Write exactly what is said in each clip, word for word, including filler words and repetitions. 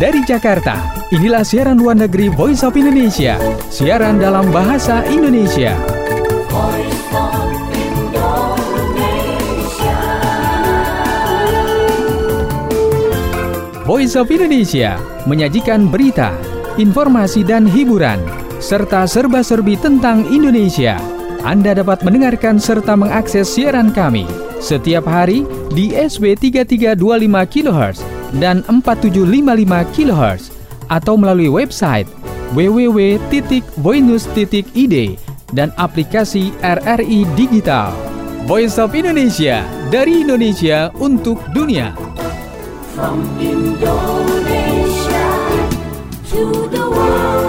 dari Jakarta. Inilah siaran luar negeri Voice of Indonesia, siaran dalam bahasa Indonesia. Voice of Indonesia. Voice of Indonesia menyajikan berita, informasi dan hiburan, serta serba-serbi tentang Indonesia. Anda dapat mendengarkan serta mengakses siaran kami setiap hari di S W tiga tiga dua lima kilohertz dan empat tujuh lima lima kilohertz atau melalui website w w w titik voinews titik i d dan aplikasi R R I Digital. Voice of Indonesia, dari Indonesia untuk dunia. From Indonesia to the world.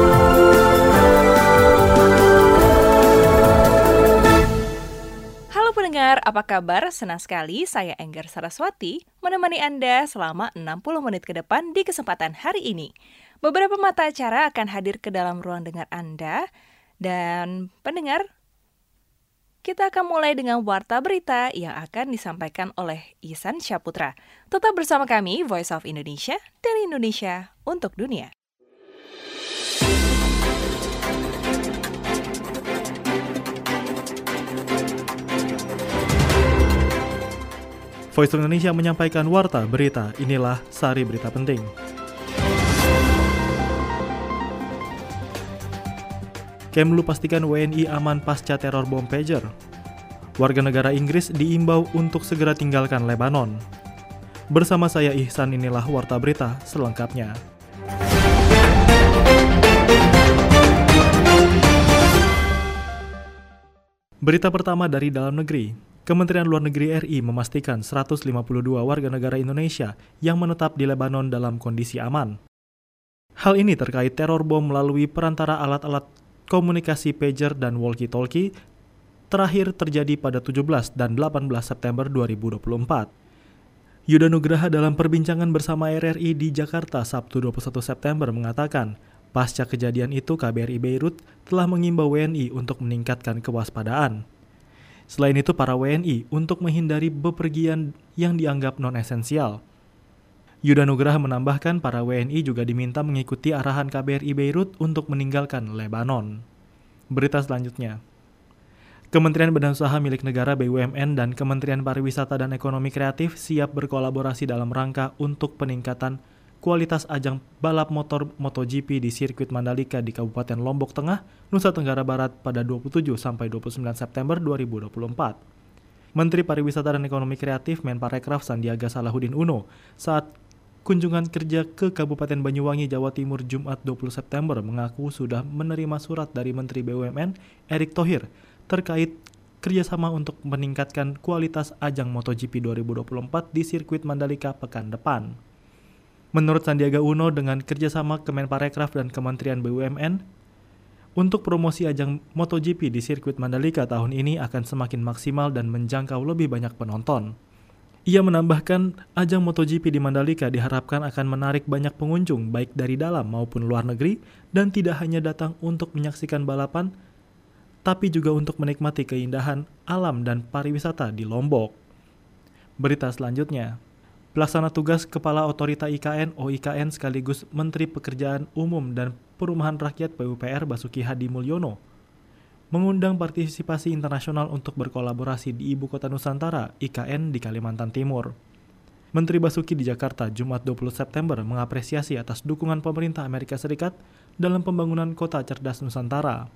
Pendengar, apa kabar? Senang sekali saya Enggar Saraswati menemani Anda selama enam puluh menit ke depan di kesempatan hari ini. Beberapa mata acara akan hadir ke dalam ruang dengar Anda. Dan pendengar, kita akan mulai dengan warta berita yang akan disampaikan oleh Ihsan Syaputra. Tetap bersama kami, Voice of Indonesia, dari Indonesia untuk dunia. Voice of Indonesia menyampaikan warta berita. Inilah sari berita penting. Kemlu pastikan W N I aman pasca teror bom pager. Warga negara Inggris diimbau untuk segera tinggalkan Lebanon. Bersama saya Ihsan, inilah warta berita selengkapnya. Berita pertama dari dalam negeri. Kementerian Luar Negeri R I memastikan seratus lima puluh dua warga negara Indonesia yang menetap di Lebanon dalam kondisi aman. Hal ini terkait teror bom melalui perantara alat-alat komunikasi pager dan walkie-talkie terakhir terjadi pada tujuh belas dan delapan belas September dua ribu dua puluh empat. Yuda Nugraha dalam perbincangan bersama R R I di Jakarta Sabtu dua puluh satu September mengatakan, pasca kejadian itu K B R I Beirut telah mengimbau W N I untuk meningkatkan kewaspadaan. Selain itu, para W N I untuk menghindari bepergian yang dianggap non-esensial. Yuda Nugraha menambahkan para W N I juga diminta mengikuti arahan K B R I Beirut untuk meninggalkan Lebanon. Berita selanjutnya. Kementerian Badan Usaha Milik Negara B U M N dan Kementerian Pariwisata dan Ekonomi Kreatif siap berkolaborasi dalam rangka untuk peningkatan kualitas ajang balap motor MotoGP di sirkuit Mandalika di Kabupaten Lombok Tengah, Nusa Tenggara Barat pada dua puluh tujuh sampai dua puluh sembilan September dua ribu dua puluh empat. Menteri Pariwisata dan Ekonomi Kreatif Menparekraf Sandiaga Salahuddin Uno saat kunjungan kerja ke Kabupaten Banyuwangi, Jawa Timur Jumat dua puluh September mengaku sudah menerima surat dari Menteri B U M N Erick Thohir terkait kerjasama untuk meningkatkan kualitas ajang MotoGP dua ribu dua puluh empat di sirkuit Mandalika pekan depan. Menurut Sandiaga Uno, dengan kerjasama Kemenparekraf dan Kementerian B U M N, untuk promosi ajang MotoGP di sirkuit Mandalika tahun ini akan semakin maksimal dan menjangkau lebih banyak penonton. Ia menambahkan, ajang MotoGP di Mandalika diharapkan akan menarik banyak pengunjung baik dari dalam maupun luar negeri dan tidak hanya datang untuk menyaksikan balapan, tapi juga untuk menikmati keindahan alam dan pariwisata di Lombok. Berita selanjutnya. Pelaksana tugas Kepala Otorita I K N O I K N sekaligus Menteri Pekerjaan Umum dan Perumahan Rakyat P U P R Basuki Hadi Mulyono mengundang partisipasi internasional untuk berkolaborasi di Ibu Kota Nusantara I K N di Kalimantan Timur. Menteri Basuki di Jakarta Jumat dua puluh September mengapresiasi atas dukungan pemerintah Amerika Serikat dalam pembangunan Kota Cerdas Nusantara.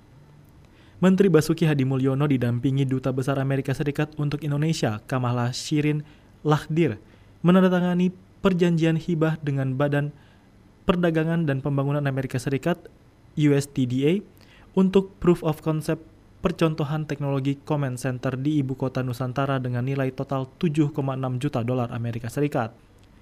Menteri Basuki Hadi Mulyono didampingi Duta Besar Amerika Serikat untuk Indonesia Kamala Shirin Lahdir menandatangani perjanjian hibah dengan Badan Perdagangan dan Pembangunan Amerika Serikat U S T D A untuk Proof of Concept percontohan teknologi Command Center di Ibu Kota Nusantara dengan nilai total tujuh koma enam juta dolar Amerika Serikat.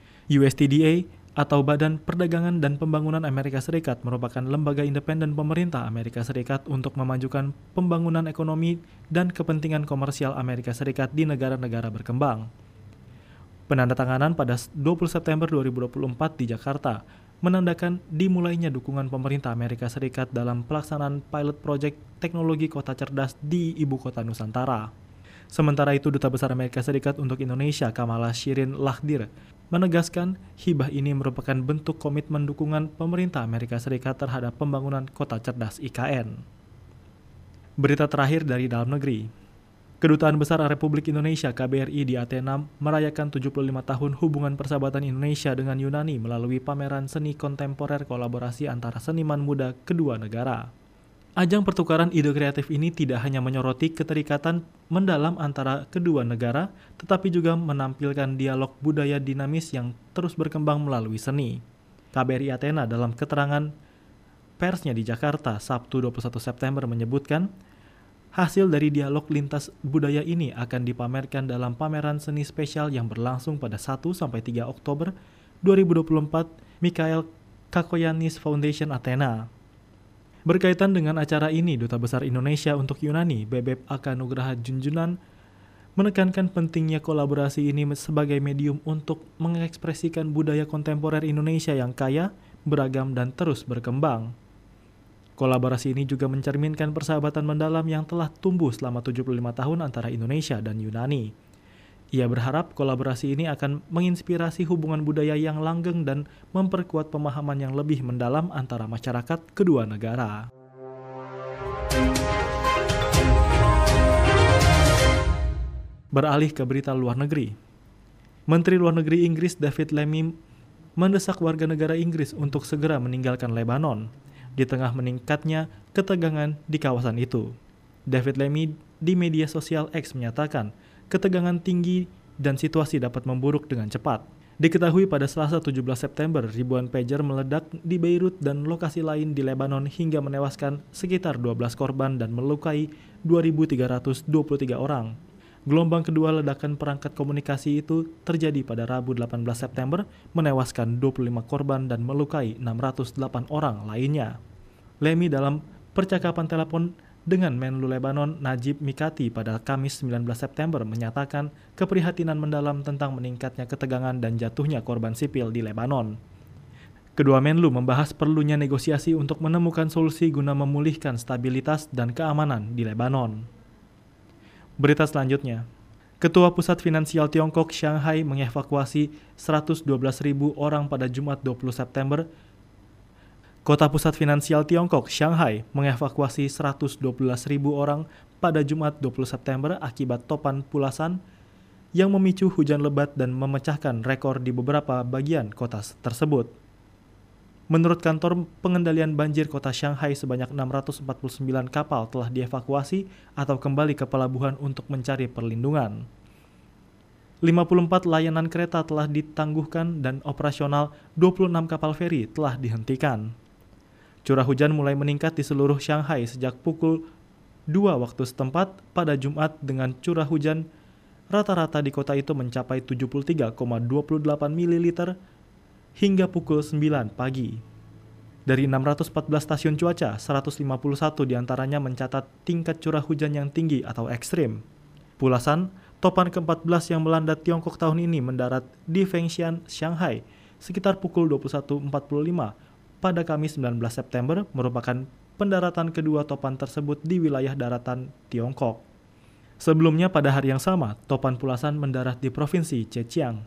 U S T D A atau Badan Perdagangan dan Pembangunan Amerika Serikat merupakan lembaga independen pemerintah Amerika Serikat untuk memajukan pembangunan ekonomi dan kepentingan komersial Amerika Serikat di negara-negara berkembang. Penandatanganan pada dua puluh September dua ribu dua puluh empat di Jakarta menandakan dimulainya dukungan pemerintah Amerika Serikat dalam pelaksanaan pilot project teknologi kota cerdas di Ibu Kota Nusantara. Sementara itu, Duta Besar Amerika Serikat untuk Indonesia, Kamala Shirin Lahdir, menegaskan hibah ini merupakan bentuk komitmen dukungan pemerintah Amerika Serikat terhadap pembangunan kota cerdas I K N. Berita terakhir dari dalam negeri. Kedutaan Besar Republik Indonesia K B R I di Athena merayakan tujuh puluh lima tahun hubungan persahabatan Indonesia dengan Yunani melalui pameran seni kontemporer kolaborasi antara seniman muda kedua negara. Ajang pertukaran ide kreatif ini tidak hanya menyoroti keterikatan mendalam antara kedua negara, tetapi juga menampilkan dialog budaya dinamis yang terus berkembang melalui seni. K B R I Athena dalam keterangan persnya di Jakarta Sabtu dua puluh satu September menyebutkan, hasil dari dialog lintas budaya ini akan dipamerkan dalam pameran seni spesial yang berlangsung pada satu sampai tiga Oktober dua ribu dua puluh empat Mikhail Kakoyanis Foundation Athena. Berkaitan dengan acara ini, Duta Besar Indonesia untuk Yunani, Bebep Aka Nugraha Junjunan, menekankan pentingnya kolaborasi ini sebagai medium untuk mengekspresikan budaya kontemporer Indonesia yang kaya, beragam, dan terus berkembang. Kolaborasi ini juga mencerminkan persahabatan mendalam yang telah tumbuh selama tujuh puluh lima tahun antara Indonesia dan Yunani. Ia berharap kolaborasi ini akan menginspirasi hubungan budaya yang langgeng dan memperkuat pemahaman yang lebih mendalam antara masyarakat kedua negara. Beralih ke berita luar negeri. Menteri Luar Negeri Inggris David Lammy mendesak warga negara Inggris untuk segera meninggalkan Lebanon di tengah meningkatnya ketegangan di kawasan itu. David Lammy di media sosial X menyatakan, ketegangan tinggi dan situasi dapat memburuk dengan cepat. Diketahui pada Selasa tujuh belas September, ribuan pager meledak di Beirut dan lokasi lain di Lebanon hingga menewaskan sekitar dua belas korban dan melukai dua ribu tiga ratus dua puluh tiga orang. Gelombang kedua ledakan perangkat komunikasi itu terjadi pada Rabu delapan belas September, menewaskan dua puluh lima korban dan melukai enam ratus delapan orang lainnya. Lammy dalam percakapan telepon dengan Menlu Lebanon Najib Mikati pada Kamis sembilan belas September menyatakan keprihatinan mendalam tentang meningkatnya ketegangan dan jatuhnya korban sipil di Lebanon. Kedua Menlu membahas perlunya negosiasi untuk menemukan solusi guna memulihkan stabilitas dan keamanan di Lebanon. Berita selanjutnya. Ketua Pusat Finansial Tiongkok Shanghai mengevakuasi seratus dua belas ribu orang pada Jumat dua puluh September. Kota Pusat Finansial Tiongkok, Shanghai, mengevakuasi seratus dua belas ribu orang pada Jumat dua puluh September akibat topan pulasan yang memicu hujan lebat dan memecahkan rekor di beberapa bagian kota tersebut. Menurut kantor pengendalian banjir kota Shanghai, sebanyak enam ratus empat puluh sembilan kapal telah dievakuasi atau kembali ke pelabuhan untuk mencari perlindungan. lima puluh empat layanan kereta telah ditangguhkan dan operasional dua puluh enam kapal feri telah dihentikan. Curah hujan mulai meningkat di seluruh Shanghai sejak pukul dua waktu setempat pada Jumat dengan curah hujan rata-rata di kota itu mencapai tujuh puluh tiga koma dua delapan mililiter hingga pukul sembilan pagi. Dari enam ratus empat belas stasiun cuaca, seratus lima puluh satu diantaranya mencatat tingkat curah hujan yang tinggi atau ekstrim. Pulasan, topan keempat belas yang melanda Tiongkok tahun ini mendarat di Fengshan, Shanghai sekitar pukul dua puluh satu empat puluh lima pada Kamis sembilan belas September, merupakan pendaratan kedua topan tersebut di wilayah daratan Tiongkok. Sebelumnya pada hari yang sama, topan pulasan mendarat di Provinsi Zhejiang.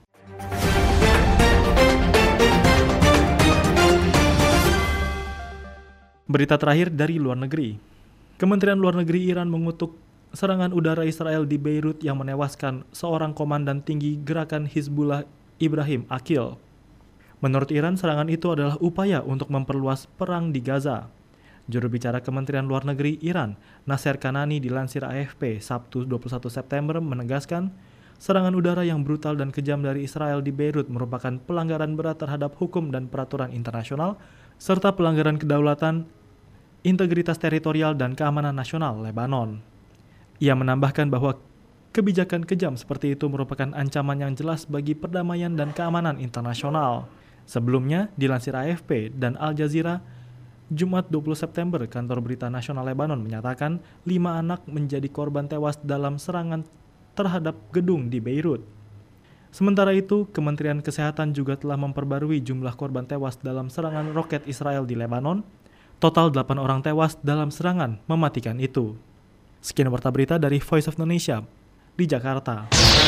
Berita terakhir dari luar negeri. Kementerian Luar Negeri Iran mengutuk serangan udara Israel di Beirut yang menewaskan seorang komandan tinggi gerakan Hizbullah Ibrahim Aqil. Menurut Iran, serangan itu adalah upaya untuk memperluas perang di Gaza. Juru bicara Kementerian Luar Negeri Iran, Nasser Kanani, dilansir A F P Sabtu dua puluh satu September menegaskan, serangan udara yang brutal dan kejam dari Israel di Beirut merupakan pelanggaran berat terhadap hukum dan peraturan internasional, serta pelanggaran kedaulatan, integritas teritorial, dan keamanan nasional Lebanon. Ia menambahkan bahwa kebijakan kejam seperti itu merupakan ancaman yang jelas bagi perdamaian dan keamanan internasional. Sebelumnya, dilansir A F P dan Al Jazeera, Jumat dua puluh September, kantor berita nasional Lebanon menyatakan lima anak menjadi korban tewas dalam serangan terhadap gedung di Beirut. Sementara itu, Kementerian Kesehatan juga telah memperbarui jumlah korban tewas dalam serangan roket Israel di Lebanon. Total delapan orang tewas dalam serangan mematikan itu. Sekian warta berita dari Voice of Indonesia. di Jakarta.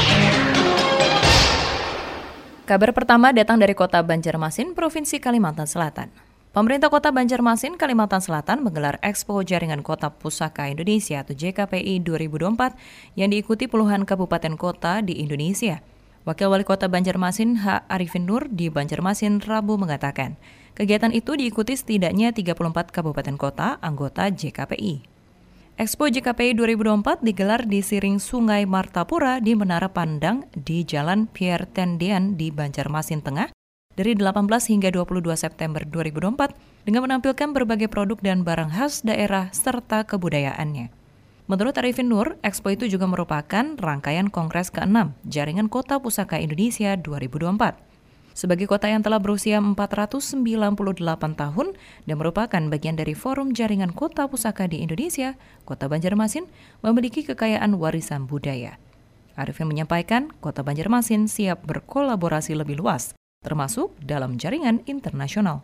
Kabar pertama datang dari Kota Banjarmasin, Provinsi Kalimantan Selatan. Pemerintah Kota Banjarmasin, Kalimantan Selatan menggelar Expo Jaringan Kota Pusaka Indonesia atau J K P I dua ribu dua puluh empat yang diikuti puluhan kabupaten kota di Indonesia. Wakil Wali Kota Banjarmasin H. Arifin Nur di Banjarmasin Rabu mengatakan, kegiatan itu diikuti setidaknya tiga puluh empat kabupaten kota anggota J K P I. Expo J K P I dua ribu dua puluh empat digelar di Siring Sungai Martapura di Menara Pandang di Jalan Pierre Tendian di Banjarmasin Tengah dari delapan belas hingga dua puluh dua September dua ribu dua puluh empat dengan menampilkan berbagai produk dan barang khas daerah serta kebudayaannya. Menurut Arifin Nur, Expo itu juga merupakan rangkaian Kongres keenam Jaringan Kota Pusaka Indonesia dua ribu dua puluh empat. Sebagai kota yang telah berusia empat ratus sembilan puluh delapan tahun dan merupakan bagian dari Forum Jaringan Kota Pusaka di Indonesia, Kota Banjarmasin memiliki kekayaan warisan budaya. Arifin menyampaikan, Kota Banjarmasin siap berkolaborasi lebih luas, termasuk dalam jaringan internasional.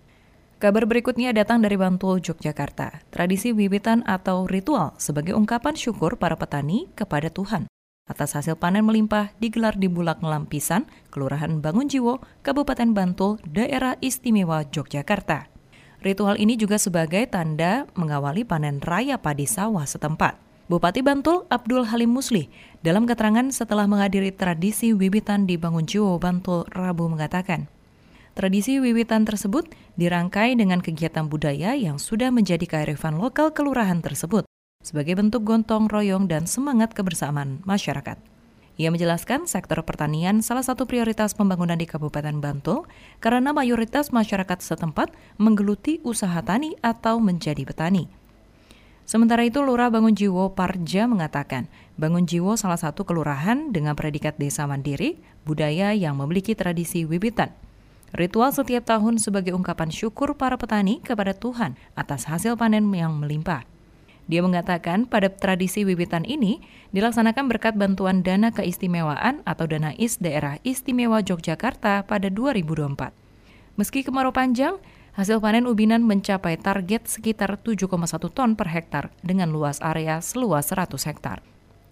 Kabar berikutnya datang dari Bantul, Yogyakarta. Tradisi wiwitan atau ritual sebagai ungkapan syukur para petani kepada Tuhan atas hasil panen melimpah digelar di Bulak Lampisan, Kelurahan Bangunjiwo, Kabupaten Bantul, Daerah Istimewa Yogyakarta. Ritual ini juga sebagai tanda mengawali panen raya padi sawah setempat. Bupati Bantul Abdul Halim Muslih dalam keterangan setelah menghadiri tradisi wiwitan di Bangunjiwo, Bantul, Rabu mengatakan, tradisi wiwitan tersebut dirangkai dengan kegiatan budaya yang sudah menjadi kearifan lokal kelurahan tersebut sebagai bentuk gotong royong dan semangat kebersamaan masyarakat. Ia menjelaskan sektor pertanian salah satu prioritas pembangunan di Kabupaten Bantul karena mayoritas masyarakat setempat menggeluti usaha tani atau menjadi petani. Sementara itu, Lurah Bangunjiwo Parja mengatakan, Bangunjiwo salah satu kelurahan dengan predikat desa mandiri, budaya yang memiliki tradisi wiwitan. Ritual setiap tahun sebagai ungkapan syukur para petani kepada Tuhan atas hasil panen yang melimpah. Dia mengatakan pada tradisi wiwitan ini dilaksanakan berkat bantuan dana keistimewaan atau dana I S Daerah Istimewa Yogyakarta pada dua ribu dua puluh empat. Meski kemarau panjang, hasil panen ubinan mencapai target sekitar tujuh koma satu ton per hektar dengan luas area seluas seratus hektar.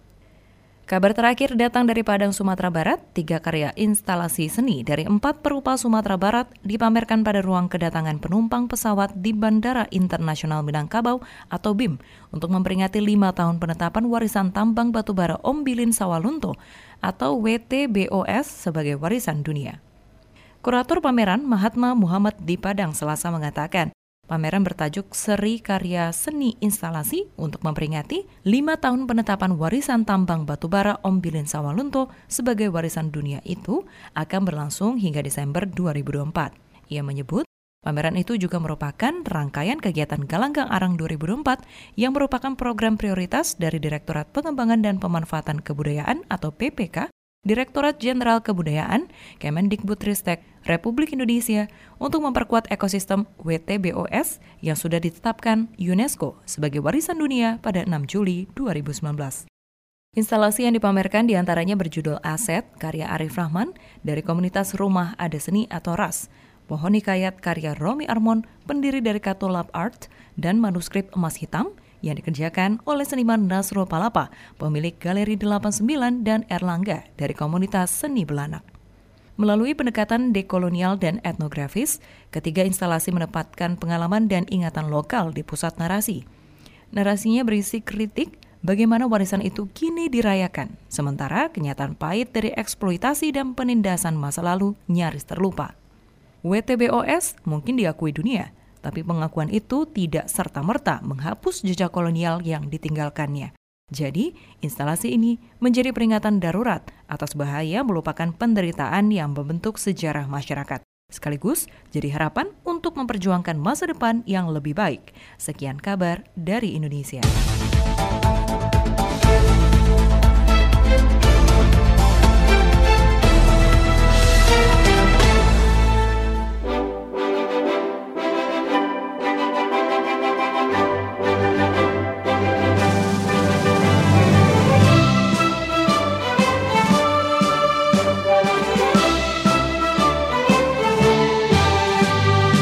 Kabar terakhir datang dari Padang, Sumatera Barat. Tiga karya instalasi seni dari empat perupa Sumatera Barat dipamerkan pada ruang kedatangan penumpang pesawat di Bandara Internasional Minangkabau atau B I M untuk memperingati lima tahun penetapan warisan tambang batubara Ombilin Sawalunto atau W T B O S sebagai warisan dunia. Kurator pameran Mahatma Muhammad di Padang Selasa mengatakan, pameran bertajuk Seri Karya Seni Instalasi untuk memperingati lima tahun penetapan warisan tambang batubara Ombilin Sawalunto sebagai warisan dunia itu akan berlangsung hingga Desember dua ribu dua puluh empat. Ia menyebut, pameran itu juga merupakan rangkaian kegiatan Galanggang Arang dua ribu dua puluh empat yang merupakan program prioritas dari Direktorat Pengembangan dan Pemanfaatan Kebudayaan atau P P K, Direktorat Jenderal Kebudayaan, Kemendikbudristek Republik Indonesia untuk memperkuat ekosistem W T B O S yang sudah ditetapkan UNESCO sebagai warisan dunia pada enam Juli dua ribu sembilan belas. Instalasi yang dipamerkan diantaranya berjudul Aset, karya Arif Rahman dari komunitas Rumah Ada Seni atau R A S, Pohon Hikayat karya Romi Armon, pendiri dari Katolab Art, dan manuskrip Emas Hitam yang dikerjakan oleh seniman Nasrul Palapa, pemilik Galeri delapan puluh sembilan, dan Erlangga dari komunitas Seni Belanak. Melalui pendekatan dekolonial dan etnografis, ketiga instalasi menempatkan pengalaman dan ingatan lokal di pusat narasi. Narasinya berisi kritik bagaimana warisan itu kini dirayakan, sementara kenyataan pahit dari eksploitasi dan penindasan masa lalu nyaris terlupa. W T B O S mungkin diakui dunia, tapi pengakuan itu tidak serta-merta menghapus jejak kolonial yang ditinggalkannya. Jadi, instalasi ini menjadi peringatan darurat atas bahaya melupakan penderitaan yang membentuk sejarah masyarakat. Sekaligus jadi harapan untuk memperjuangkan masa depan yang lebih baik. Sekian kabar dari Indonesia.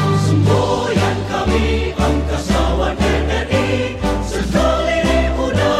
Semboyan kami angkasawan N R I, sekeliling udara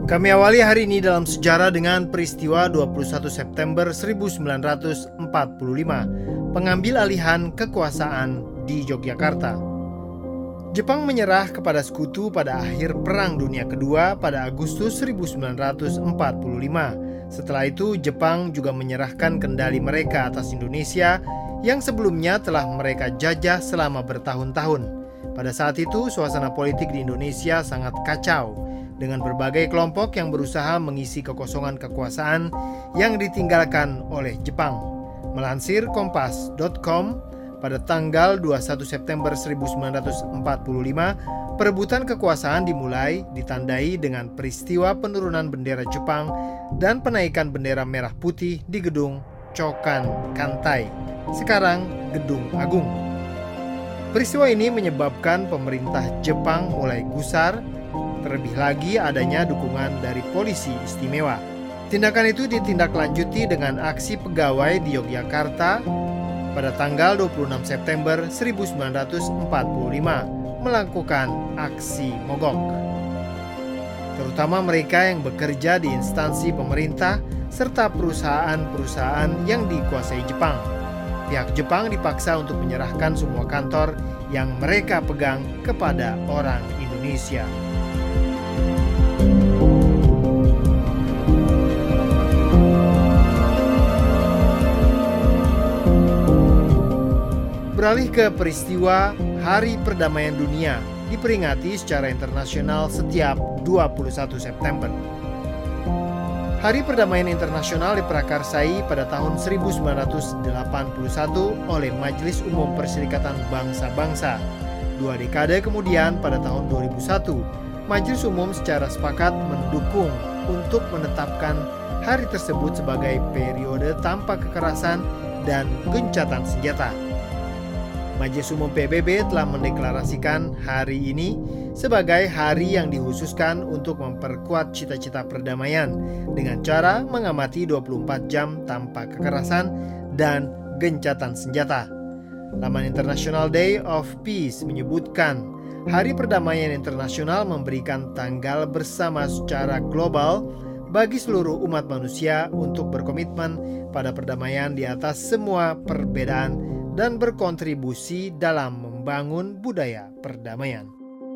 Kami awali hari ini dalam sejarah dengan peristiwa dua puluh satu September seribu sembilan ratus empat puluh lima, pengambil alihan kekuasaan di Yogyakarta. Jepang menyerah kepada sekutu pada akhir Perang Dunia Kedua pada Agustus seribu sembilan ratus empat puluh lima. Setelah itu, Jepang juga menyerahkan kendali mereka atas Indonesia yang sebelumnya telah mereka jajah selama bertahun-tahun. Pada saat itu, suasana politik di Indonesia sangat kacau, dengan berbagai kelompok yang berusaha mengisi kekosongan kekuasaan yang ditinggalkan oleh Jepang. Melansir kompas dot com, pada tanggal dua puluh satu September seribu sembilan ratus empat puluh lima, perebutan kekuasaan dimulai ditandai dengan peristiwa penurunan bendera Jepang dan penaikan bendera merah putih di gedung Chokan Kantai, sekarang Gedung Agung. Peristiwa ini menyebabkan pemerintah Jepang mulai gusar. Terlebih lagi adanya dukungan dari polisi istimewa. Tindakan itu ditindaklanjuti dengan aksi pegawai di Yogyakarta pada tanggal dua puluh enam September seribu sembilan ratus empat puluh lima melakukan aksi mogok. Terutama mereka yang bekerja di instansi pemerintah serta perusahaan-perusahaan yang dikuasai Jepang. Pihak Jepang dipaksa untuk menyerahkan semua kantor yang mereka pegang kepada orang Indonesia. Beralih ke peristiwa Hari Perdamaian Dunia, diperingati secara internasional setiap dua puluh satu September. Hari Perdamaian Internasional diprakarsai pada tahun seribu sembilan ratus delapan puluh satu oleh Majelis Umum Perserikatan Bangsa-Bangsa. Dua dekade kemudian, pada tahun dua ribu satu, Majelis Umum secara sepakat mendukung untuk menetapkan hari tersebut sebagai periode tanpa kekerasan dan gencatan senjata. Majelis Umum P B B telah mendeklarasikan hari ini sebagai hari yang dikhususkan untuk memperkuat cita-cita perdamaian dengan cara mengamati dua puluh empat jam tanpa kekerasan dan gencatan senjata. Laman International Day of Peace menyebutkan Hari Perdamaian Internasional memberikan tanggal bersama secara global bagi seluruh umat manusia untuk berkomitmen pada perdamaian di atas semua perbedaan dan berkontribusi dalam membangun budaya perdamaian.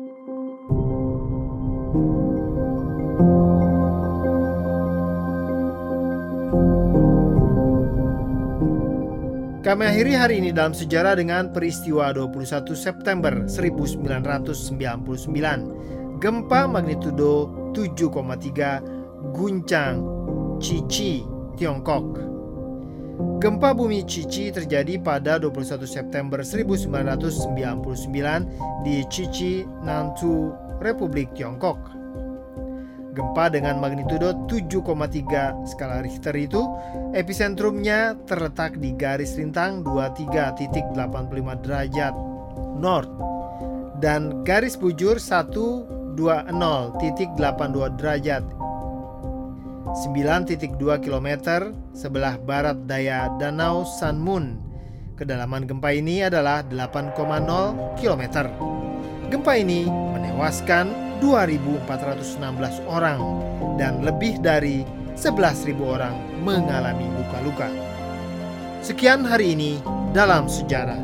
Kami akhiri hari ini dalam sejarah dengan peristiwa dua puluh satu September seribu sembilan ratus sembilan puluh sembilan. Gempa magnitudo tujuh koma tiga guncang Chichi, Tiongkok. Gempa bumi Chichi terjadi pada dua puluh satu September seribu sembilan ratus sembilan puluh sembilan di Chichi, Nantou, Republik Tiongkok. Gempa dengan magnitudo tujuh koma tiga skala Richter itu episentrumnya terletak di garis rintang dua puluh tiga titik delapan puluh lima derajat North dan garis bujur seratus dua puluh titik delapan puluh dua derajat sembilan titik dua kilometer sebelah barat daya Danau Sanmun. Kedalaman gempa ini adalah delapan koma nol kilometer. Gempa ini menewaskan dua ribu empat ratus enam belas orang dan lebih dari sebelas ribu orang mengalami luka-luka. Sekian hari ini dalam sejarah.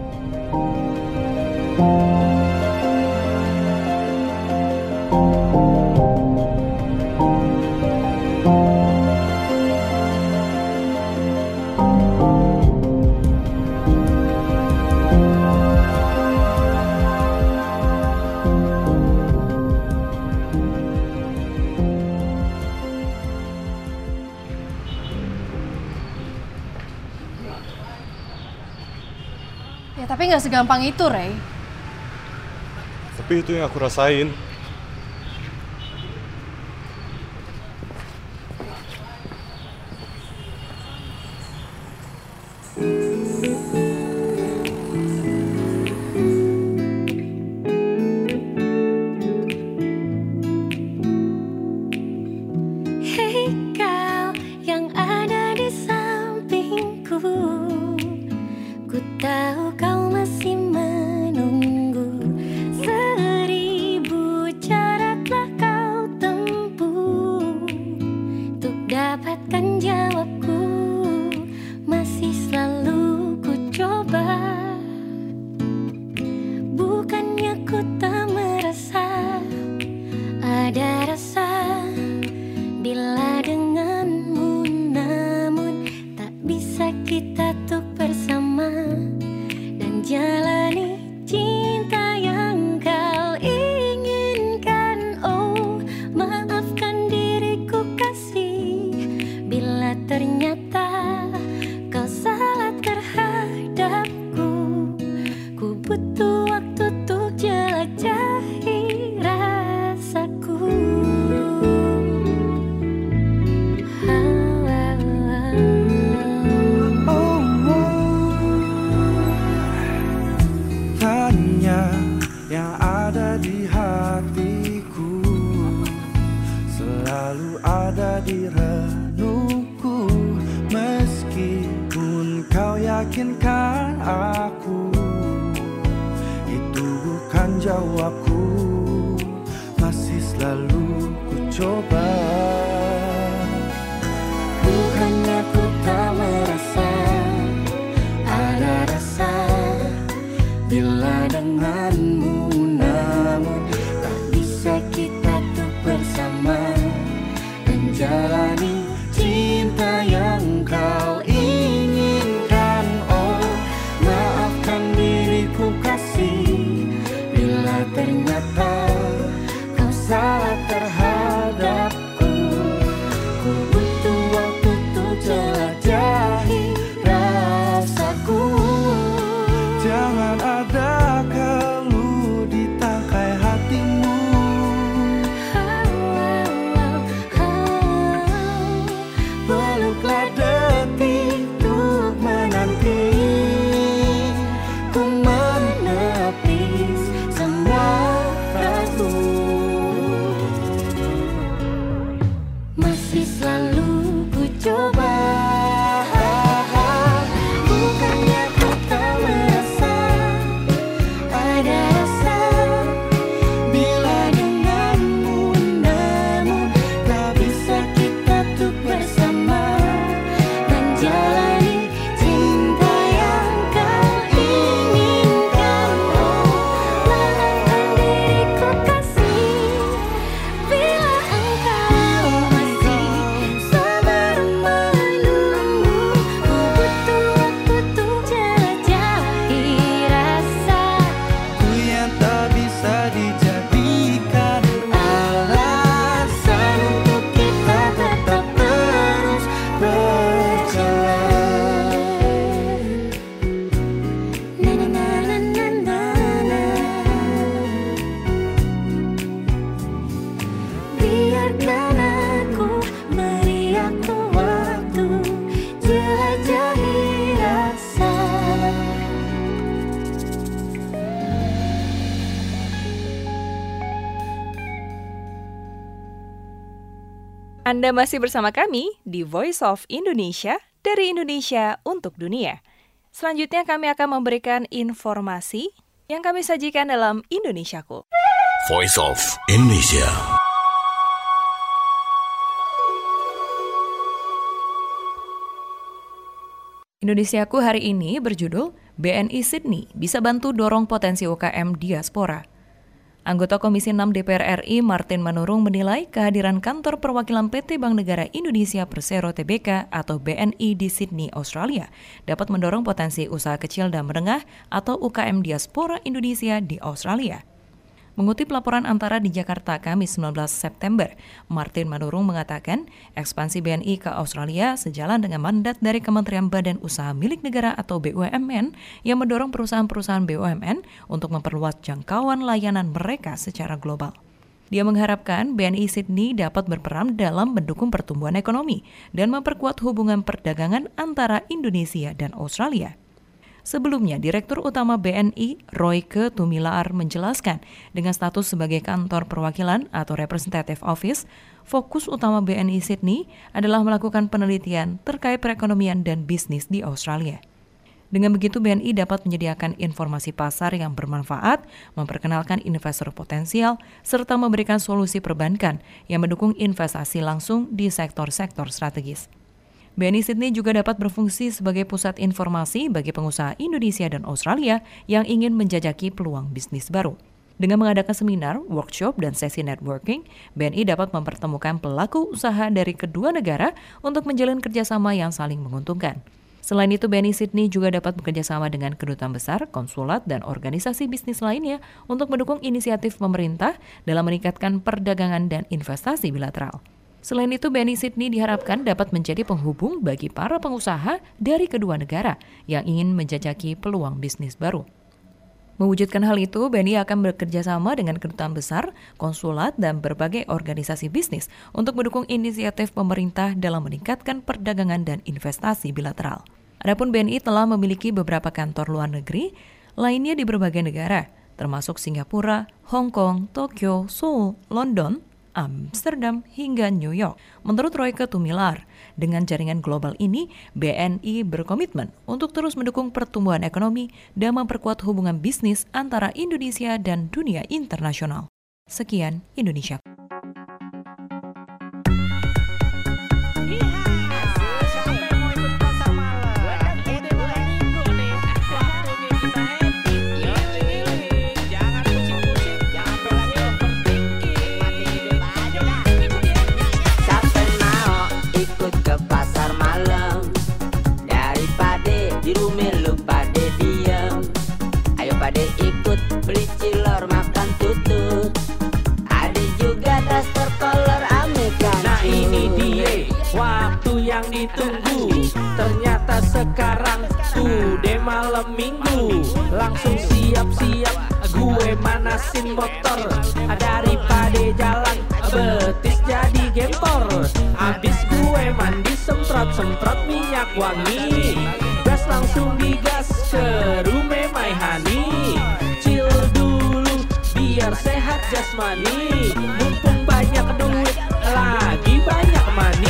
Ya tapi nggak segampang itu, Ray. Tapi itu yang aku rasain. Tahu kau masih menunggu seribu jadi renungku, meskipun kau yakinkan aku itu bukan jawabku, masih selalu ku coba. Bukannya ku tak merasa ada rasa bila denganmu, namun tak bisa kita tuh bersama menjalani cinta yang kau inginkan. Oh, maafkan diriku kasih bila ternyata kau salah terhadapku. Ku butuh waktu untuk jelajahi rasaku. Jangan ada keluh di tangkai hatimu. Peluklah detik untuk menanti, ku menepis semua ragu. Masih selalu ku coba. Bukannya ku tak merasa ada rasa bila denganmu, namun tak bisa kita tuh bersama menjalani cinta yang kau inginkan. Oh, maafkan diriku kasih bila engkau masih sabar menunggu. Ku butuh waktu untuk jelajahi rasa Ku yang tak bisa dijadikan alasan untuk kita tetap terus berjalan. Na na na na na na na. Biarkan aku beri aku waktu jelajahi rasa. Anda masih bersama kami di Voice of Indonesia, dari Indonesia untuk dunia. Selanjutnya kami akan memberikan informasi yang kami sajikan dalam Indonesiaku. Voice of Indonesia. Indonesiaku hari ini berjudul B N I Sydney bisa bantu dorong potensi U K M diaspora. Anggota Komisi enam D P R R I Martin Manurung menilai kehadiran kantor perwakilan P T Bank Negara Indonesia Persero T B K atau B N I di Sydney, Australia dapat mendorong potensi usaha kecil dan menengah atau U K M diaspora Indonesia di Australia. Mengutip laporan Antara di Jakarta Kamis sembilan belas September, Martin Manurung mengatakan ekspansi B N I ke Australia sejalan dengan mandat dari Kementerian Badan Usaha Milik Negara atau B U M N yang mendorong perusahaan-perusahaan B U M N untuk memperluas jangkauan layanan mereka secara global. Dia mengharapkan B N I Sydney dapat berperan dalam mendukung pertumbuhan ekonomi dan memperkuat hubungan perdagangan antara Indonesia dan Australia. Sebelumnya, Direktur Utama B N I, Royke Tumilaar, menjelaskan dengan status sebagai kantor perwakilan atau representative office, fokus utama B N I Sydney adalah melakukan penelitian terkait perekonomian dan bisnis di Australia. Dengan begitu, B N I dapat menyediakan informasi pasar yang bermanfaat, memperkenalkan investor potensial, serta memberikan solusi perbankan yang mendukung investasi langsung di sektor-sektor strategis. B N I Sydney juga dapat berfungsi sebagai pusat informasi bagi pengusaha Indonesia dan Australia yang ingin menjajaki peluang bisnis baru. Dengan mengadakan seminar, workshop, dan sesi networking, B N I dapat mempertemukan pelaku usaha dari kedua negara untuk menjalin kerjasama yang saling menguntungkan. Selain itu, B N I Sydney juga dapat bekerjasama dengan kedutaan besar, konsulat, dan organisasi bisnis lainnya untuk mendukung inisiatif pemerintah dalam meningkatkan perdagangan dan investasi bilateral. Selain itu, B N I Sydney diharapkan dapat menjadi penghubung bagi para pengusaha dari kedua negara yang ingin menjajaki peluang bisnis baru. Mewujudkan hal itu, B N I akan bekerjasama dengan kedutaan besar, konsulat, dan berbagai organisasi bisnis untuk mendukung inisiatif pemerintah dalam meningkatkan perdagangan dan investasi bilateral. Adapun B N I telah memiliki beberapa kantor luar negeri lainnya di berbagai negara, termasuk Singapura, Hong Kong, Tokyo, Seoul, London, Amsterdam, hingga New York. Menurut Royke Tumilar, dengan jaringan global ini, B N I berkomitmen untuk terus mendukung pertumbuhan ekonomi dan memperkuat hubungan bisnis antara Indonesia dan dunia internasional. Sekian Indonesia. Ditunggu, ternyata sekarang udah malam minggu. Langsung siap-siap gue manasin motor, daripada jalan betis jadi gempor. Abis gue mandi semprot-semprot minyak wangi, gas langsung digas ke rumah my honey. Chill dulu biar sehat jasmani, mumpung banyak duit lagi banyak money.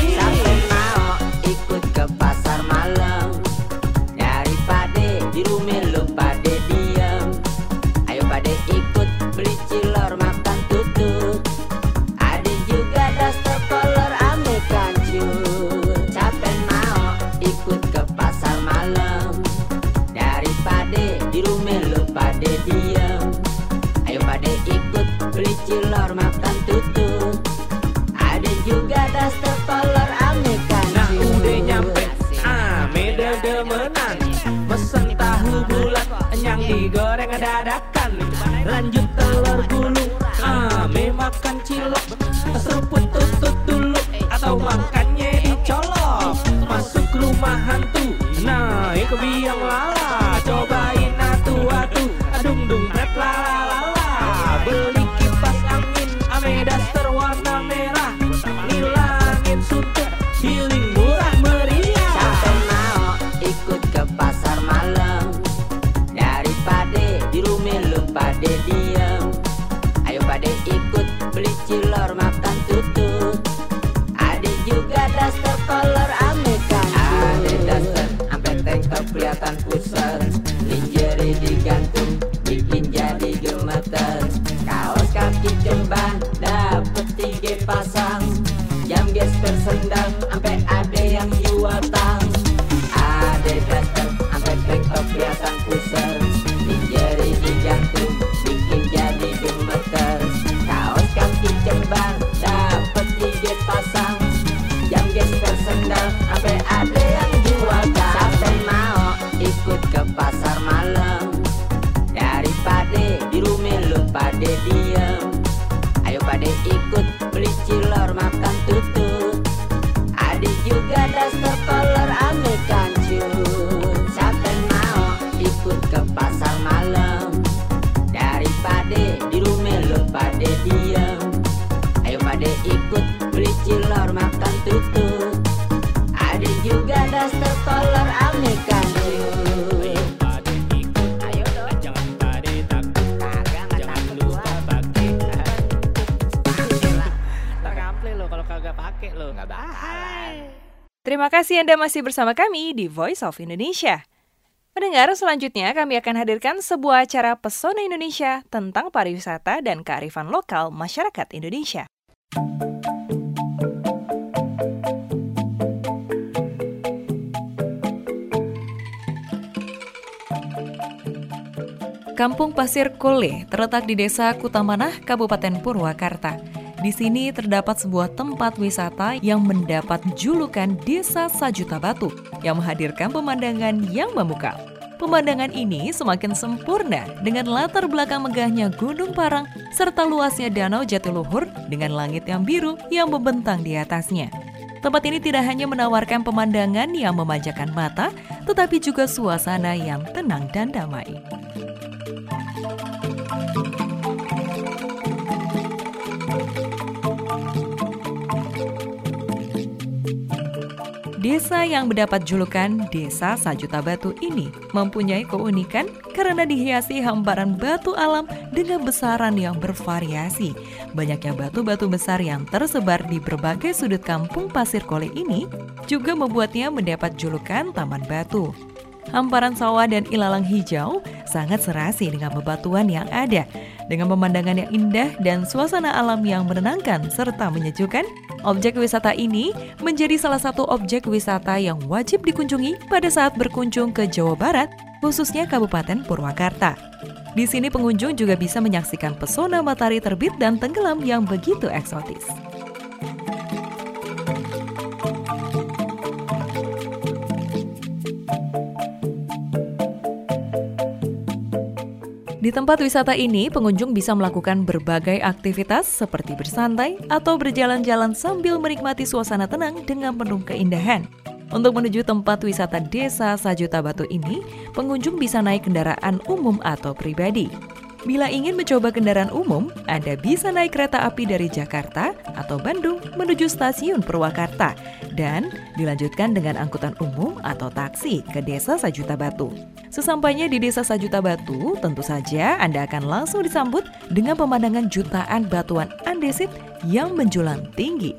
Di rumah lu pade diam, ayo pade ikut beli cilor makan tutut. Ada juga daster kolor ame kancur. Capek mau ikut ke pasar malam, daripada di rumah lu pade diam, ayo pade ikut beli cilor makan tutut. Ada juga daster kolor ame kancur. Nah udah nyampe ame dedemenan, mesen tahu bulat yang digoreng dadakan, lanjut telur gulung, ame makan cilok, seruput tutut dulu atau makannya dicolok. Masuk rumah hantu, naik ke biang lala, cobain atu-atu, dung-dung pret lala-lala. Beli kipas angin, ame daster warna merah, ngilangin suntuk, healing murah meriah. Capek mau ikut ke pasar malam, daripada di rumah lu pade diam, ayo pade ikut beli cilor makan tutut. Ada juga daster kolor ame kancur. Ada daster ampe tank top kelihatan pusat, lingerie digantung bikin jadi gemeter. Kaos kaki cemban dapet tiga pasang, jam gesper sendang ampe ada yang jual tang. Ada daster ampe tank top kelihatan pusat, lingerie digantung bikin jadi gemeter. Kaos kaki cemban dapet tiga pasang, jam gesper sendang ampe ada yang jual tang. Sampai mau ikut ke pasar malam, daripada di rumah lu pade diam, ayo pade ikut beli cilor makan tutut. Ada juga daster kolor ame kancur. Sampai mau ikut ke pasar malam, daripada di rumah lu pade diam, ayo pade ikut beli cilor makan tutut. Ada juga daster kolor ame kancur. Ayo dong, jangan pada takut, kagak nggak jangan takut lupa gua. pakai. Pakai lah. Tergample lo kalau kagak pakai lo. Nggak bakalan. Terima kasih Anda masih bersama kami di Voice of Indonesia. Pendengar, selanjutnya kami akan hadirkan sebuah acara Pesona Indonesia tentang pariwisata dan kearifan lokal masyarakat Indonesia. Kampung Pasir Kole terletak di Desa Kutamanah, Kabupaten Purwakarta. Di sini terdapat sebuah tempat wisata yang mendapat julukan Desa Sajuta Batu yang menghadirkan pemandangan yang memukau. Pemandangan ini semakin sempurna dengan latar belakang megahnya Gunung Parang serta luasnya Danau Jatiluhur dengan langit yang biru yang membentang di atasnya. Tempat ini tidak hanya menawarkan pemandangan yang memanjakan mata, tetapi juga suasana yang tenang dan damai. Desa yang mendapat julukan Desa Sajuta Batu ini mempunyai keunikan karena dihiasi hamparan batu alam dengan besaran yang bervariasi. Banyaknya batu-batu besar yang tersebar di berbagai sudut kampung Pasir Kole ini juga membuatnya mendapat julukan Taman Batu. Hamparan sawah dan ilalang hijau sangat serasi dengan bebatuan yang ada. Dengan pemandangan yang indah dan suasana alam yang menenangkan serta menyejukkan, objek wisata ini menjadi salah satu objek wisata yang wajib dikunjungi pada saat berkunjung ke Jawa Barat, khususnya Kabupaten Purwakarta. Di sini pengunjung juga bisa menyaksikan pesona matahari terbit dan tenggelam yang begitu eksotis. Di tempat wisata ini, pengunjung bisa melakukan berbagai aktivitas seperti bersantai atau berjalan-jalan sambil menikmati suasana tenang dengan penuh keindahan. Untuk menuju tempat wisata Desa Sajuta Batu ini, pengunjung bisa naik kendaraan umum atau pribadi. Bila ingin mencoba kendaraan umum, Anda bisa naik kereta api dari Jakarta atau Bandung menuju stasiun Purwakarta dan dilanjutkan dengan angkutan umum atau taksi ke Desa Sajuta Batu. Sesampainya di Desa Sajuta Batu, tentu saja Anda akan langsung disambut dengan pemandangan jutaan batuan andesit yang menjulang tinggi.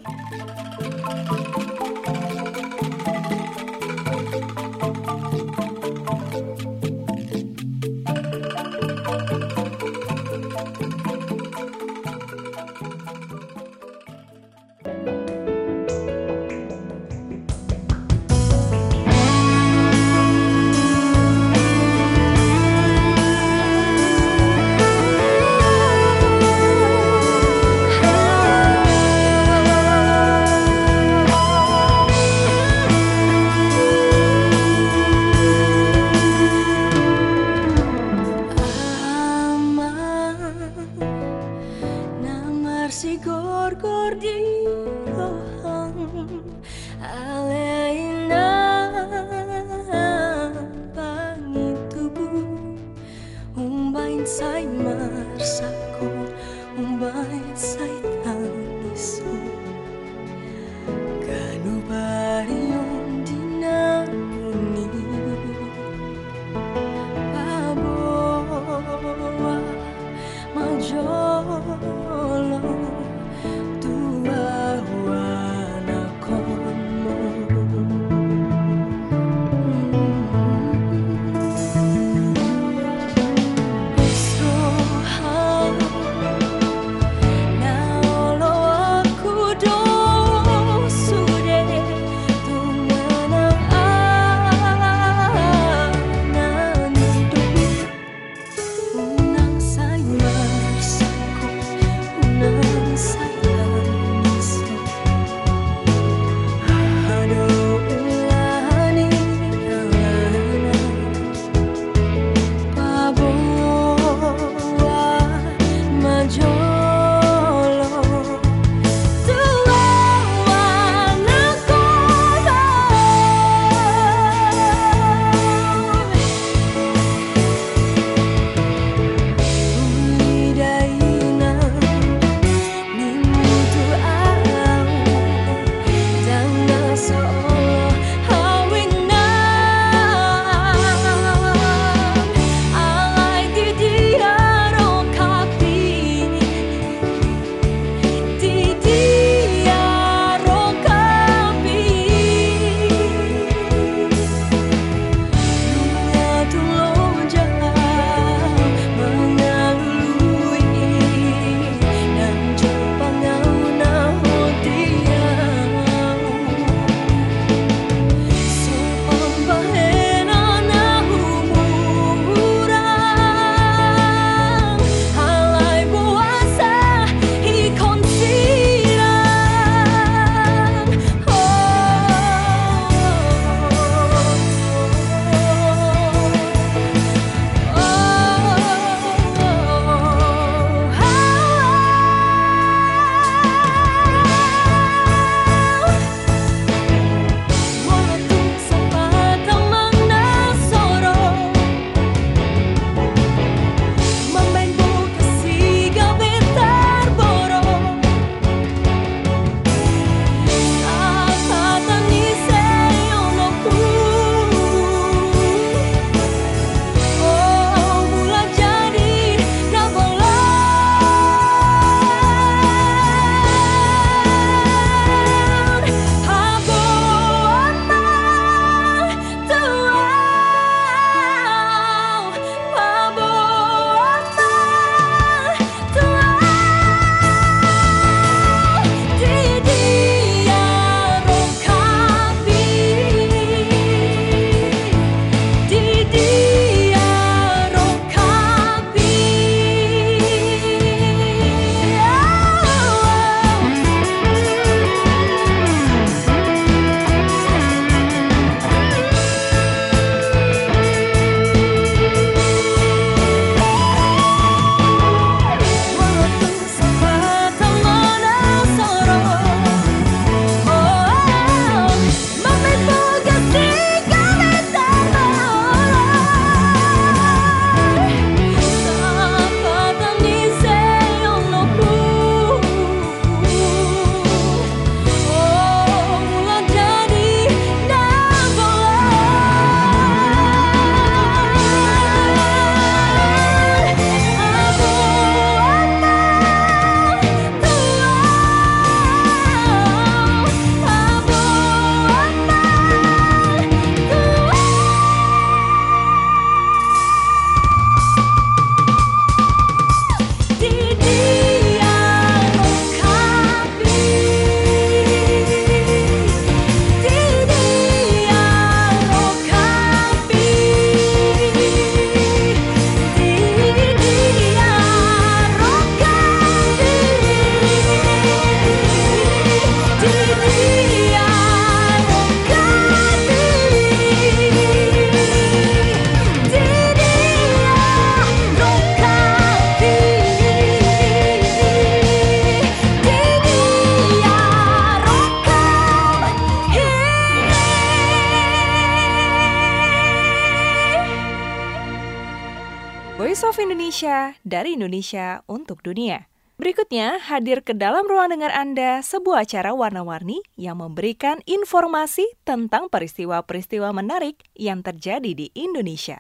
Indonesia, dari Indonesia untuk dunia. Berikutnya, hadir ke dalam ruang dengar Anda sebuah acara warna-warni yang memberikan informasi tentang peristiwa-peristiwa menarik yang terjadi di Indonesia.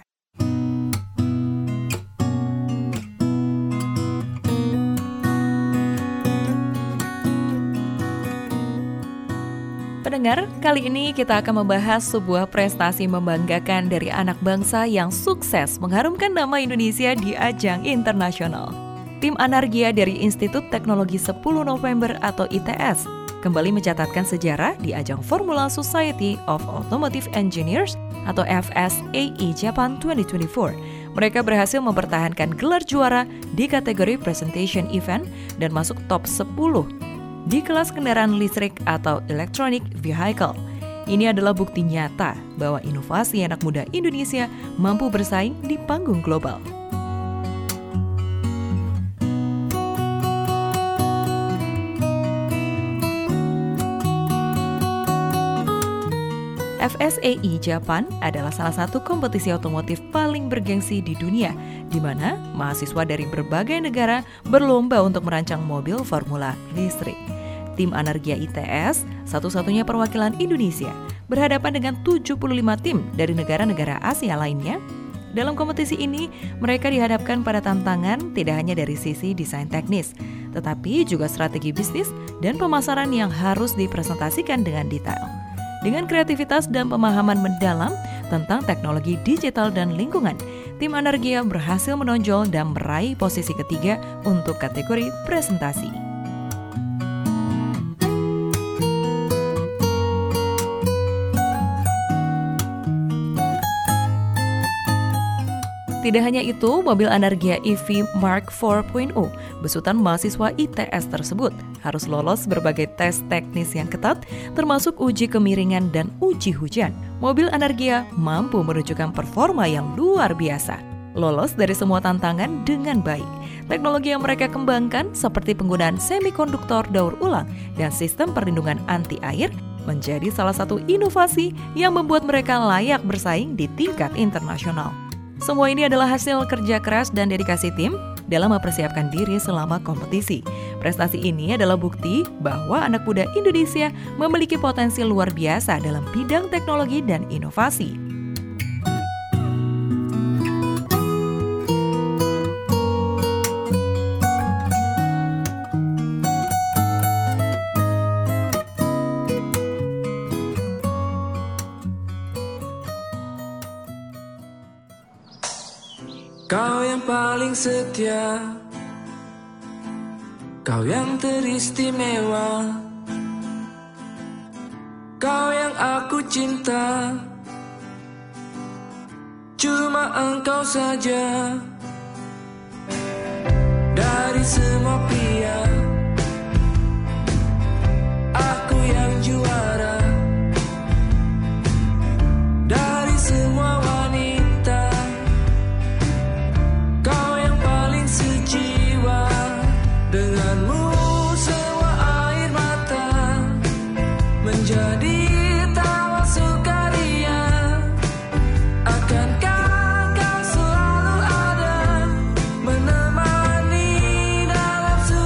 Pendengar, kali ini kita akan membahas sebuah prestasi membanggakan dari anak bangsa yang sukses mengharumkan nama Indonesia di ajang internasional. Tim Anargia dari Institut Teknologi sepuluh November atau I T S kembali mencatatkan sejarah di ajang Formula Society of Automotive Engineers atau F S A E Japan dua ribu dua puluh empat. Mereka berhasil mempertahankan gelar juara di kategori Presentation Event dan masuk top sepuluh di kelas kendaraan listrik atau Electronic Vehicle. Ini adalah bukti nyata bahwa inovasi anak muda Indonesia mampu bersaing di panggung global. F S A E Japan adalah salah satu kompetisi otomotif paling bergengsi di dunia, di mana mahasiswa dari berbagai negara berlomba untuk merancang mobil formula listrik. Tim Anargia I T S, satu-satunya perwakilan Indonesia, berhadapan dengan tujuh puluh lima tim dari negara-negara Asia lainnya. Dalam kompetisi ini, mereka dihadapkan pada tantangan tidak hanya dari sisi desain teknis, tetapi juga strategi bisnis dan pemasaran yang harus dipresentasikan dengan detail. Dengan kreativitas dan pemahaman mendalam tentang teknologi digital dan lingkungan, tim Anargia berhasil menonjol dan meraih posisi ketiga untuk kategori presentasi. Tidak hanya itu, mobil Anargia E V Mark empat titik nol besutan mahasiswa I T S tersebut harus lolos berbagai tes teknis yang ketat, termasuk uji kemiringan dan uji hujan. Mobil Anargia mampu menunjukkan performa yang luar biasa, lolos dari semua tantangan dengan baik. Teknologi yang mereka kembangkan seperti penggunaan semikonduktor daur ulang dan sistem perlindungan anti air menjadi salah satu inovasi yang membuat mereka layak bersaing di tingkat internasional. Semua ini adalah hasil kerja keras dan dedikasi tim dalam mempersiapkan diri selama kompetisi. Prestasi ini adalah bukti bahwa anak muda Indonesia memiliki potensi luar biasa dalam bidang teknologi dan inovasi. Kau yang paling setia, kau yang teristimewa, kau yang aku cinta, cuma engkau saja. Dari semua pria, aku yang juara. Dari semua wanita, kau yang paling sejiwa. Denganmu semua air mata menjadi tawa sukaria. Akankah kau selalu ada menemani dalam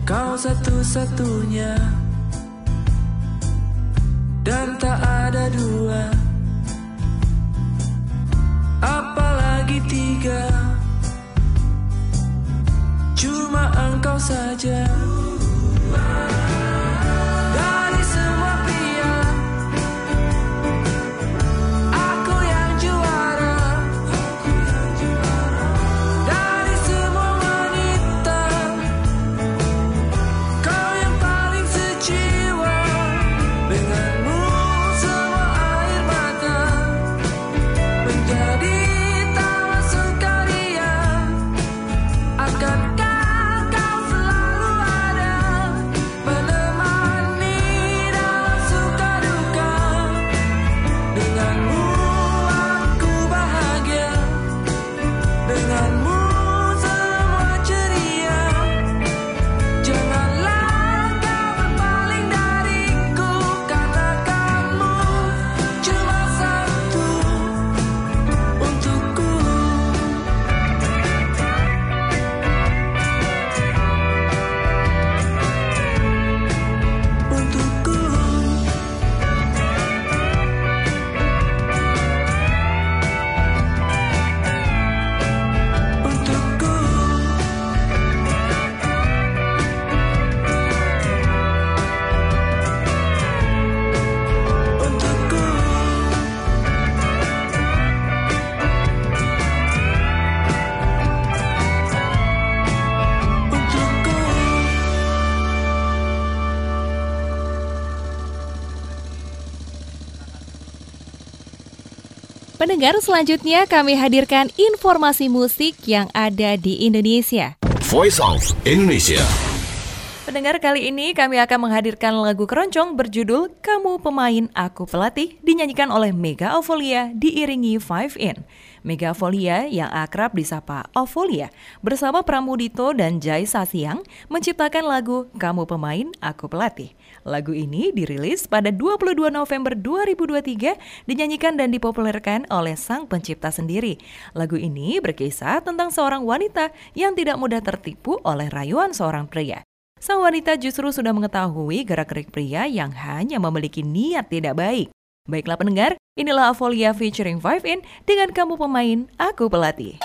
Kau satu-satunya dan tak ada dua, apalagi tiga. Cuma engkau saja. Dari semua pria, aku yang juara. Dari semua wanita, kau yang paling sejiwa. Denganmu semua air mata menjadi tawa sukaria. Akankah Pendengar, selanjutnya kami hadirkan informasi musik yang ada di Indonesia. Voice of Indonesia. Pendengar, kali ini kami akan menghadirkan lagu keroncong berjudul Kamu Pemain Aku Pelatih, dinyanyikan oleh Mega Avolia diiringi Five In. Mega Avolia yang akrab disapa Avolia bersama Pramudito dan Jai Sasiang menciptakan lagu Kamu Pemain Aku Pelatih. Lagu ini dirilis pada dua puluh dua November dua ribu dua puluh tiga, dinyanyikan dan dipopulerkan oleh sang pencipta sendiri. Lagu ini berkisah tentang seorang wanita yang tidak mudah tertipu oleh rayuan seorang pria. Sang wanita justru sudah mengetahui gerak-gerik pria yang hanya memiliki niat tidak baik. Baiklah pendengar, inilah Avolia featuring Five In dengan Kamu Pemain Aku Pelatih.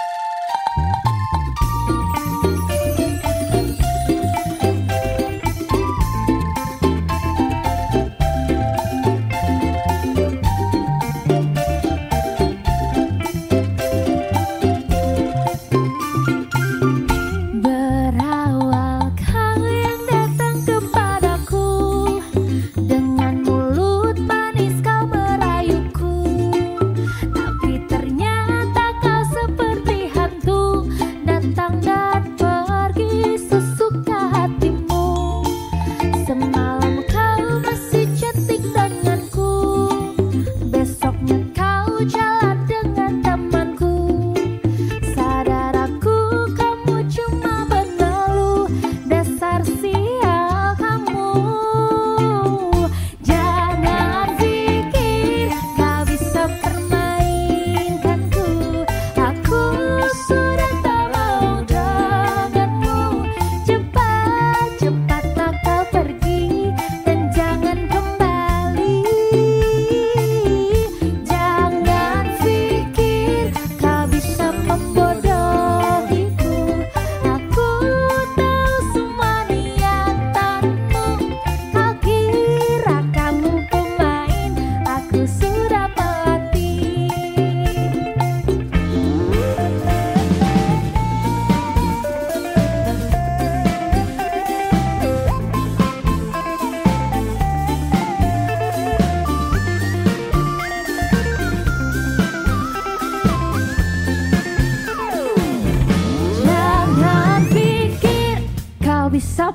bisa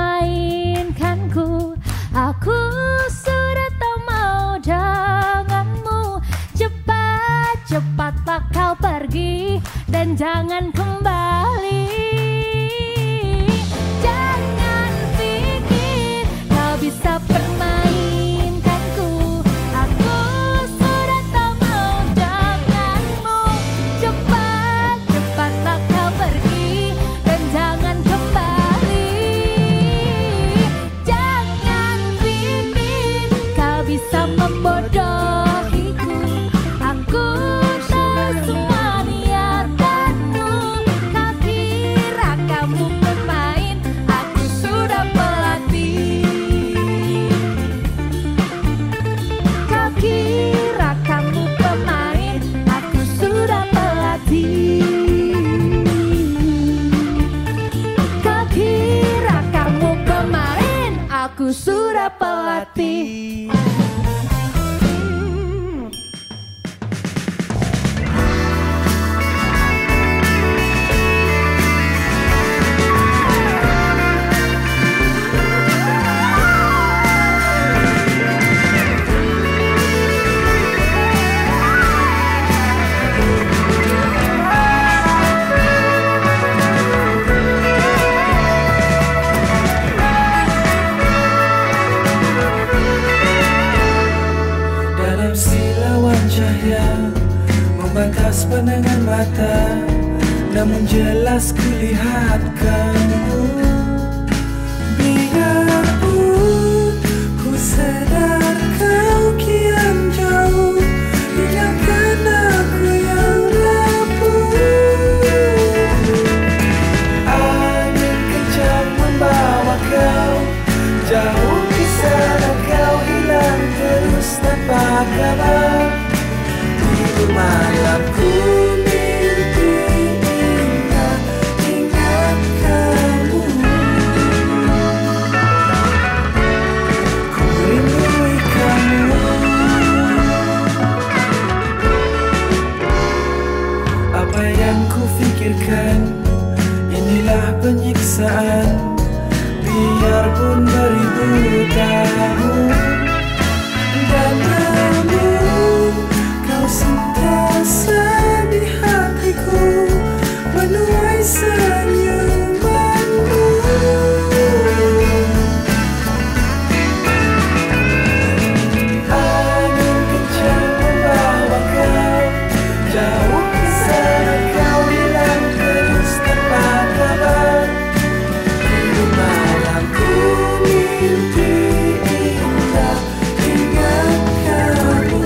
permainkanku. Aku sudah tak mau denganmu. Cepat-cepatlah kau pergi dan jangan kembali. Jangan pikir kau bisa permainkanku. Aku sudah tak mau denganmu. Cepat-cepatlah kau pergi dan jangan kembali. aku sudah pelatih. Membatas pandangan mata, namun jelas kulihat kamu. Biarpun ku sadar kau kian jauh, tinggalkan aku yang rapuh. Angin kencang membawa kau jauh ke sana, kau hilang terus tanpa kabar. Malamku mimpi indah ingat kamu. Ku rindui kamu. Apa yang ku fikirkan, inilah penyiksaan. Biarpun beribu tahun, dan namun kau sentiasa di hatiku, menuai senyumanmu. Angin kencang membawa kau jauh ke sana, kau hilang terus tanpa kabar. Di malamku mimpi indah ingat kamu.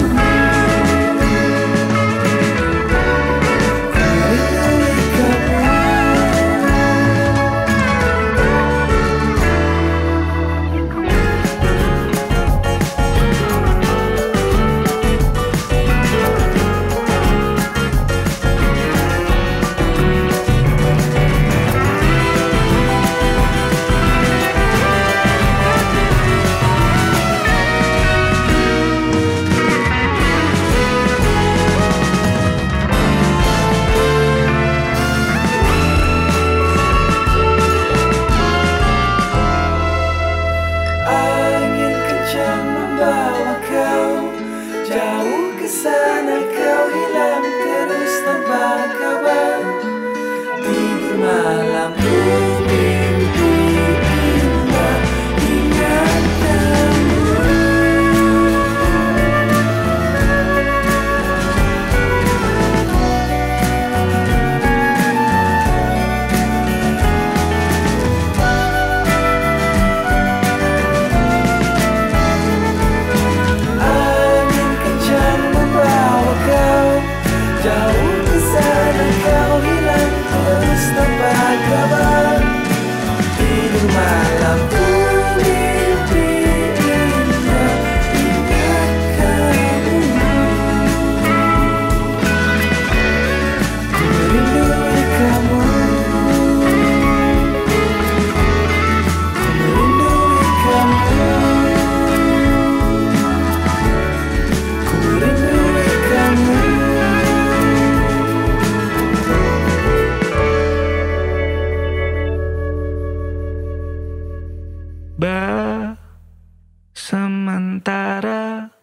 Sementara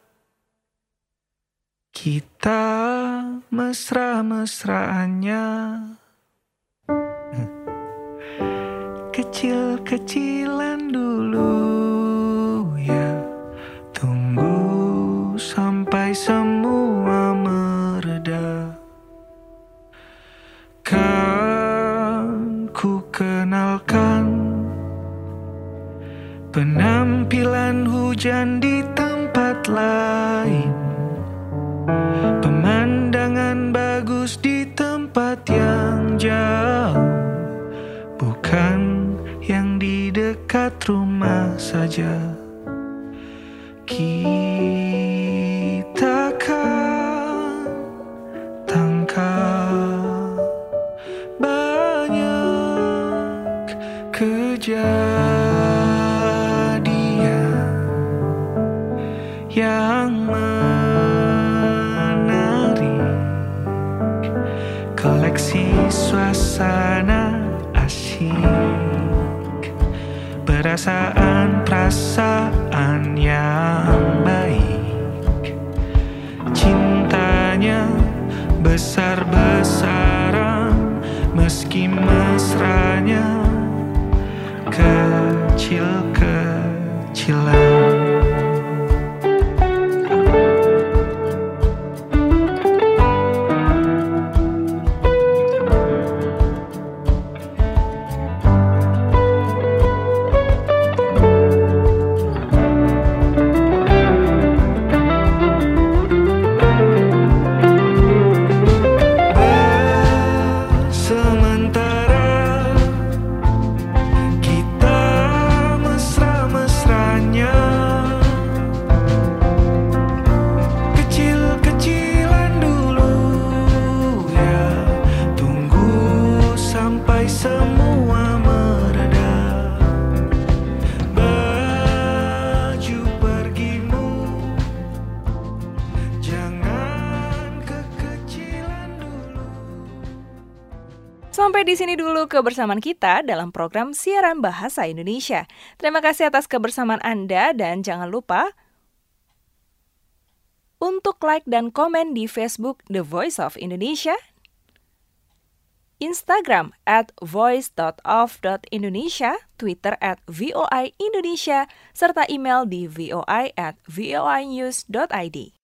kita mesra-mesraannya, kecil-kecilan dulu ya, tunggu sampai semua mereda. Kan ku kenalkan penampilan hujan di tempat lain, pemandangan bagus di tempat yang jauh, bukan yang di dekat rumah saja. Kita kan tangkap banyak kejadian yang menarik, koleksi suasana asyik, perasaan-perasaan yang baik, cintanya besar-besaran meski mesranya kecil-kecilan. Sampai di sini dulu kebersamaan kita dalam program Siaran Bahasa Indonesia. Terima kasih atas kebersamaan Anda dan jangan lupa untuk like dan komen di Facebook The Voice of Indonesia, Instagram at voice dot of dot indonesia, Twitter at voi indonesia, serta email di voi at voinews dot id.